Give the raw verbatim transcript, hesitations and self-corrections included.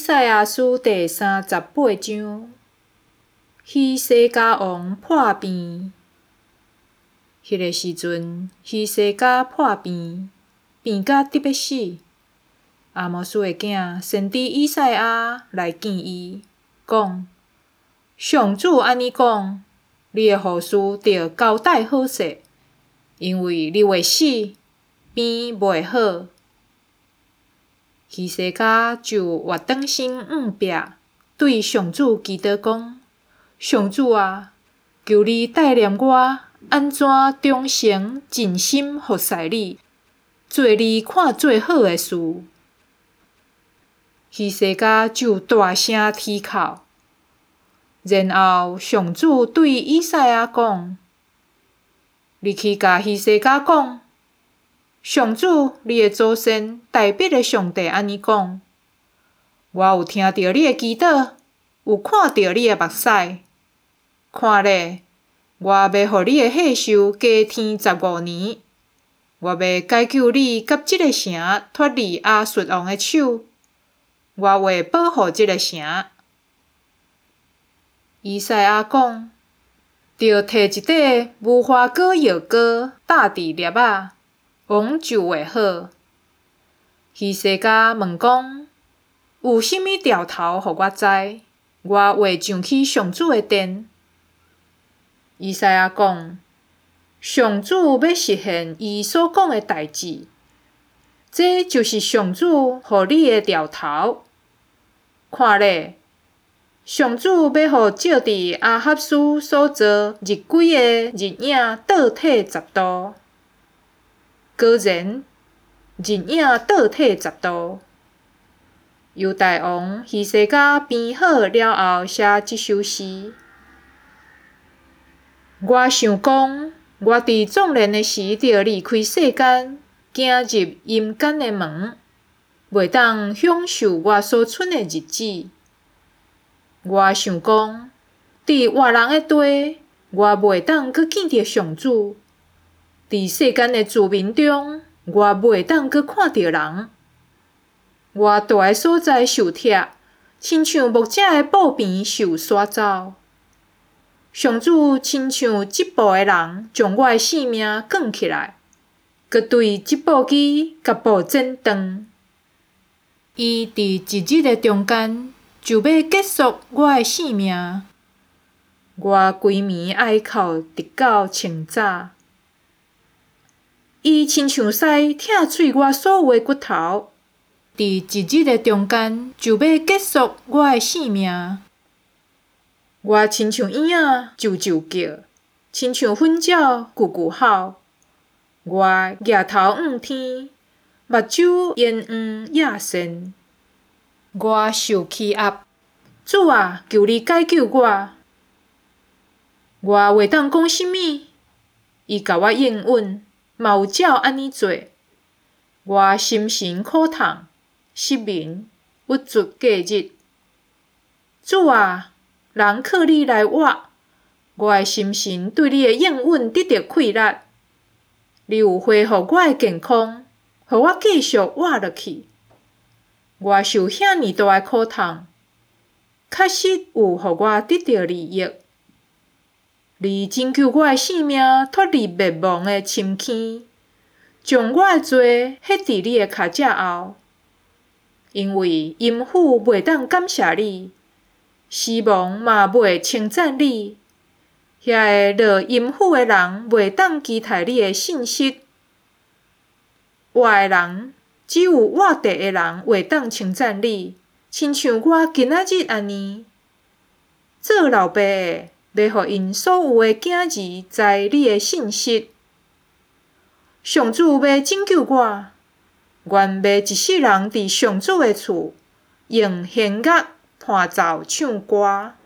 赛亚书第三十八章，希西家王破病。迄个时阵，希西家破病，病甲得要死。阿摩斯的囝先知以赛亚来见伊，讲：上主安尼讲，你的护士着交代好势，因为你会死，病袂好。希西家就活转身硬壁，对上主祈祷讲：上主啊，求你带领我安怎忠诚尽心服侍你，做你看做好的事。希西家就大声啼哭，然后上主对以赛亚讲：你去甲希西家讲，上主你的祖先大笔的上帝安尼讲：我有听到你的祈祷，有看到你的目屎，看咧，我要互你的岁数加添十五年，我要解救你甲即个城脱离亚述王的手，我会保护即个城。以赛亚讲：着摕一块无花果药膏搭伫粒仔，王就会好。希西家问讲：有甚物兆头，互我知，我会上去上主的殿。以赛亚讲：上主要实现伊所讲的代志，这就是上主互你的兆头。看咧，上主要互照伫阿哈斯所做日晷的日影倒退十度。果然，日影倒退十度。犹大王希西家病好了后，写即首诗。我想讲，我伫壮年的时着离开世间，行入阴间的门，袂当享受我所剩的日子。我想讲，伫活人的地，我袂当阁见着上主；伫世间的子民中，我袂当阁看着人。我住的所在受拆，亲像牧者的布边受刷走。上主亲像织布的人，将我的性命卷起来，佮对织布机甲布剪断。伊伫一日的中间，就要结束我的性命。我规暝哀哭，直到清早。伊亲像使拆碎我所有的骨头，伫一日的中间，就要结束我的性命。我亲像婴仔啾啾叫，亲像粉鸟咕咕吼。我举头望天，目睭烟黄野线。我受欺压，主啊，求你解救我。我袂当讲甚物，伊甲我应允，嘛有照安尼做。我心神苦痛，失眠，郁卒过日。主啊，人靠你来活，我的心神对你的应允得到气力。你有恢复我的健康，互我继续活落去。我受遐尼大的苦痛，确实有互我得到利益。你拯救我的性命，脱离灭亡的深坑，将我的罪ฮ็伫你的脚趾后。因为阴府袂当感谢你，死亡嘛袂称赞你，遐个落阴府的人袂当期待你的信息。活的人，只有活着的人会当称赞你，亲像我今仔日安尼。做老爸的，要互因所有的囝儿知你的信息。上主要拯救我，愿要一世人伫上主的厝，用弦乐伴奏唱歌。